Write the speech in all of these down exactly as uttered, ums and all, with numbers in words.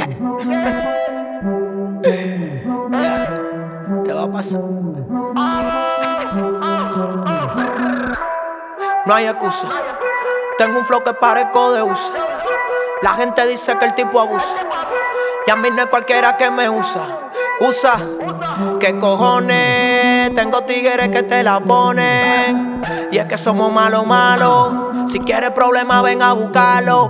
Te va a pasar. No hay excusa. Tengo un flow que parezco de usa. La gente dice que el tipo abusa. Y a mí no es cualquiera que me usa. Usa, ¿qué cojones? Tengo tigres que te la ponen. Y es que somos malos, malos. Si quieres problemas, ven a buscarlo.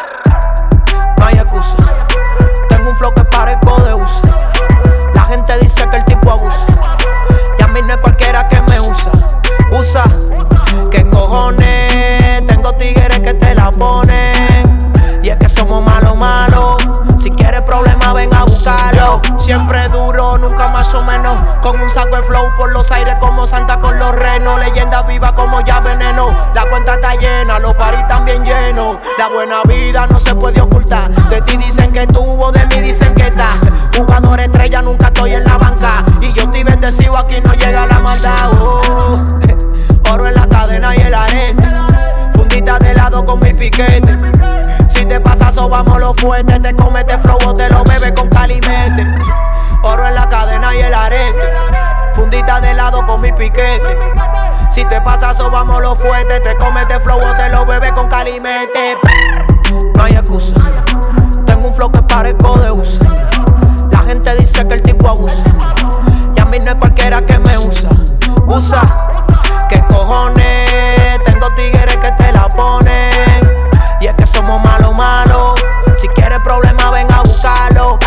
No hay excusa. Tengo un flow que parezco de usa. La gente dice que el tipo abusa. Y a mí no es cualquiera que me usa. Usa, ¿qué cojones? Tengo tigres que te la ponen. Y es que somos malos, malos. Si quieres problemas, ven a buscarlo. Siempre duro, nunca más o menos. Con un saco de flow por los aires como Santa con los renos. Leyenda viva como ya veneno. La cuenta está llena, los paris también llenos. La buena vida no se puede ocultar. De ti dicen que tuvo, de mí dicen que está. Jugador estrella, nunca estoy en la banca. Y yo estoy bendecido, aquí no llega la maldad. Oh, oro en la cadena y el arete. Fundita de lado con mi piquete. Si te pasas o vamos los fuertes. Te comete flow o te lo bebes con calimete. Oro en la cadena y el arete. Fundita de lado con mi piquete. Si te pasas o vamos los fuertes. Te comete flow o te lo bebes con calimete. No hay excusa. Tengo un flow que parezco de usa. La gente dice que el tipo abusa. Y a mí no es cualquiera que me usa. Usa, ¿qué cojones? Tengo tigres que te la ponen. Y es que somos malos, malos. Si quieres problemas, ven a buscarlo.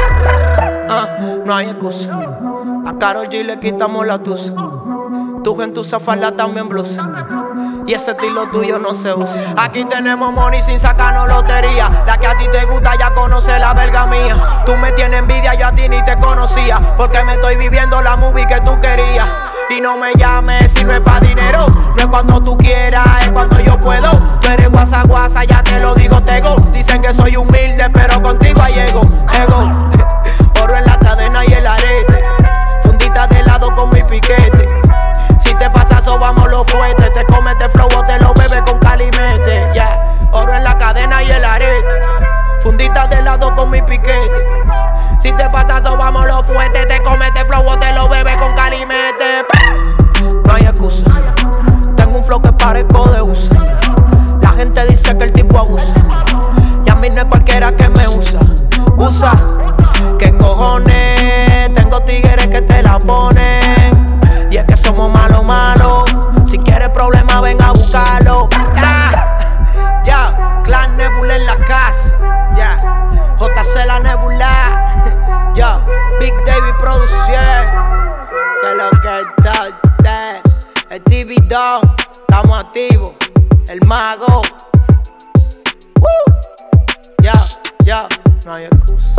Uh, no hay excusa. A Karol G le quitamos la tusa. Tu gente usa falda, también blusa. Y ese estilo tuyo no se usa. Aquí tenemos money sin sacarnos lotería. La que a ti te gusta ya conoce la verga mía. Tú me tienes envidia, yo a ti ni te conocía. Porque me estoy viviendo la movie que tú querías. Y no me llames si no es pa' dinero. No es cuando tú quieras, es cuando yo puedo. Tú eres guasa guasa, ya te lo digo, tego. Dicen que soy humilde, pero contigo hay ego, ego. Oro en la cadena y el arete. Fundita de lado con mi piquete. Si te pasas o vamos los fuertes. Te comete flow o te lo bebes con calimete. Yeah. Oro en la cadena y el arete. Fundita de lado con mi piquete. Si te pasas o vamos los fuertes. Te comete flow o te lo bebes con calimete. No hay excusa. Tengo un flow que parezco de usa. La gente dice que el tipo abusa. Y a mí no es cualquiera que me usa. Usa, ¿qué cojones? Tengo tigres que te la ponen. Y es que somos malos, malos. Si quieres problemas, ven a buscarlo. Ya, ya, Clan Nebula en la casa. Ya, J C la Nebula. Ya, Big David Producción. Que lo que está usted. El T V Don, estamos activos. El mago. Uh, ya, ya, no hay excusa.